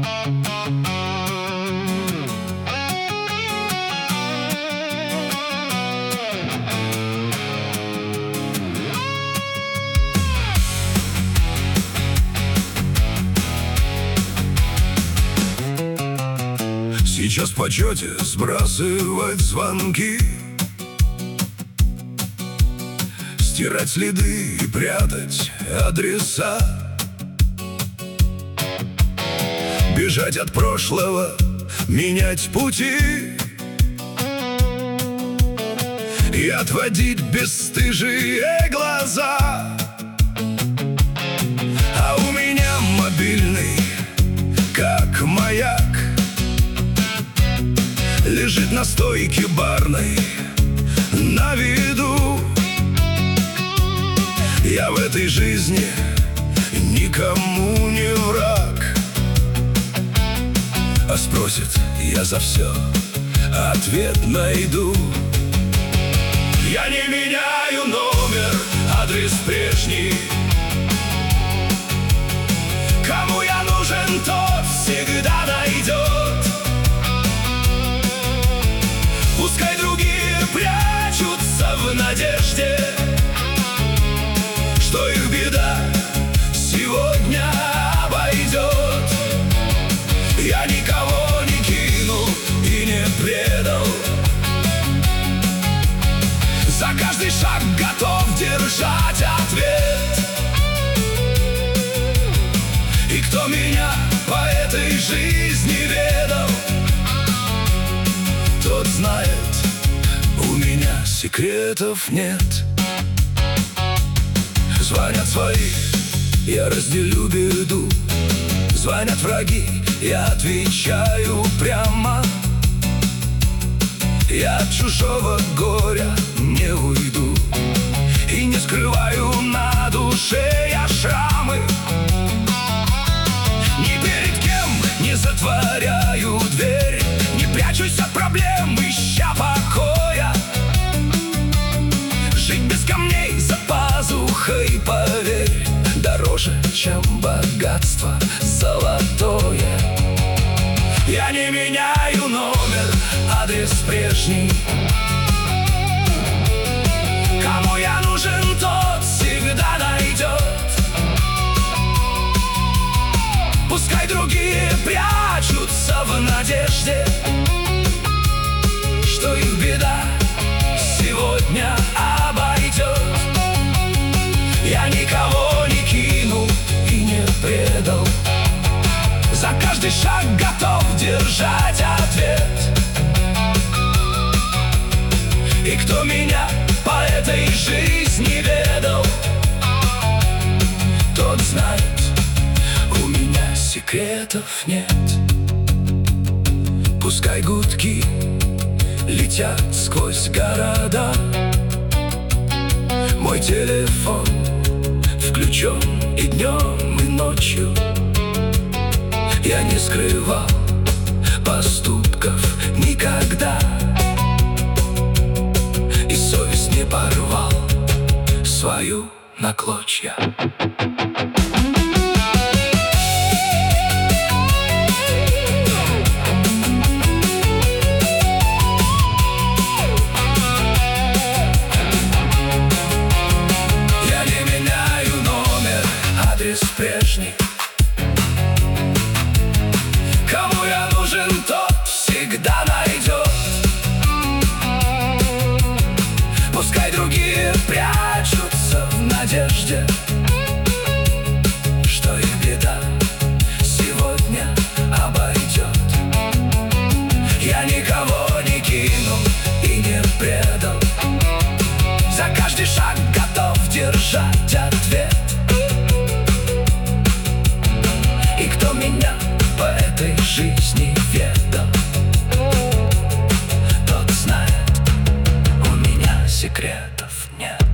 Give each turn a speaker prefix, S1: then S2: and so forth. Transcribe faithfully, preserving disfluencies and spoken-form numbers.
S1: Сейчас в почете сбрасывать звонки, стирать следы и прятать адреса, бежать от прошлого, менять пути и отводить бесстыжие глаза. А у меня мобильный, как маяк, лежит на стойке барной на виду. Я в этой жизни никому не враг, а спросит, я за все ответ найду. Я не меняю номер, адрес прежний. Кому я нужен, тот всегда найдет. Пускай другие прячутся в надежде, что их беда сегодня обойдет. Я никого не кинул и не предал, за каждый шаг готов держать ответ. И кто меня по этой жизни ведал, тот знает, у меня секретов нет. Звонят свои, я разделю беду. Звонят враги, я отвечаю прямо. Я от чужого горя не уйду и не скрываю на душе я шрамы. Ни перед кем не затворяю дверь, не прячусь от проблем, ища покоя. Жить без камней за пазухой, поверь, дороже, чем богатство золотое. Я не меняю номер, адрес прежний. Кому я нужен, тот всегда найдет. Пускай другие прячутся в надежде, что их беда сегодня обойдет. Я никого не кинул и не предал, за каждый шаг готов держать ответ. И кто меня по этой жизни ведал, тот знает, у меня секретов нет. Пускай гудки летят сквозь города, мой телефон включен и днем, и ночью. Я не скрывал поступков никогда, и совесть не порвал свою на клочья. Я не меняю номер, адрес прежний. Кому я нужен, тот всегда найдет. Пускай другие прячутся в надежде, что их беда сегодня обойдет. Я никого не кинул и не предал, за каждый шаг готов держать ответ. И кто меня по этой жизни ведал, тот знает, у меня секретов нет.